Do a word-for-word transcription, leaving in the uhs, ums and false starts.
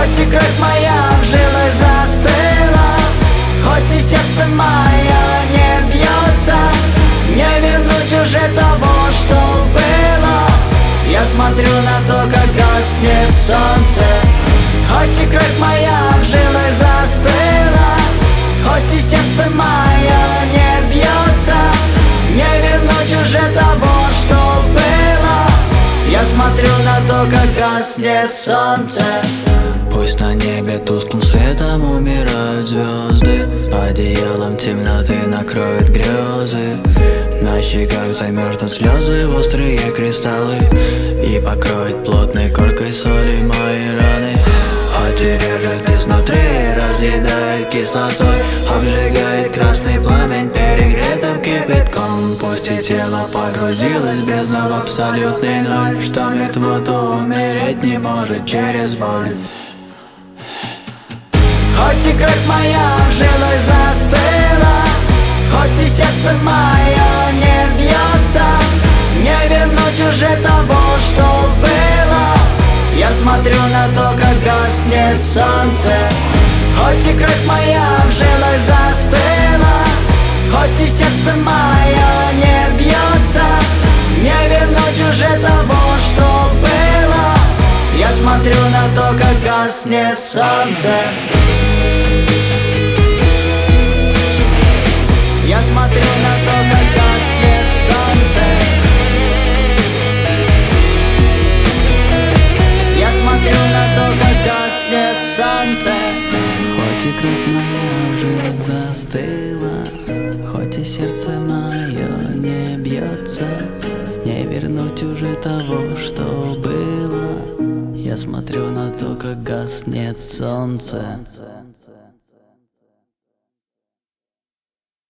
Хоть и кровь моя в жилах застыла, хоть и сердце мое не бьется, не вернуть уже того, что было. Я смотрю на то, как гаснет солнце. Хоть и кровь моя в жилах застыла, хоть и сердце мое не бьется, не вернуть уже того, что было. Я смотрю на то, как гаснет солнце. Пусть на небе тусклым светом умирают звезды, одеялом темноты накроют грезы. На щеках замерзнут слезы, острые кристаллы, и покроет плотной коркой соли мои раны. Хоть и режет изнутри, разъедает кислотой, обжигает красный пламень перегретым кипятком. Пусть и тело погрузилось в бездну, в абсолютный ноль, что мертвоту умереть не может через боль. Хоть и кровь моя в жилах застыла, хоть и сердце мое не бьется, не вернуть уже того, что было. Я смотрю на то, как гаснет солнце. Хоть и кровь моя в жилах застыла, хоть и сердце мое не бьется, не вернуть уже того, что было. Я смотрю на то, как гаснет солнце. Я смотрю на то, как гаснет солнце. Я смотрю на то, как гаснет солнце. Хоть и кровь моя в жилах застыла, хоть и сердце мое не бьется, не вернуть уже того, что было. Я смотрю на то, как гаснет солнце.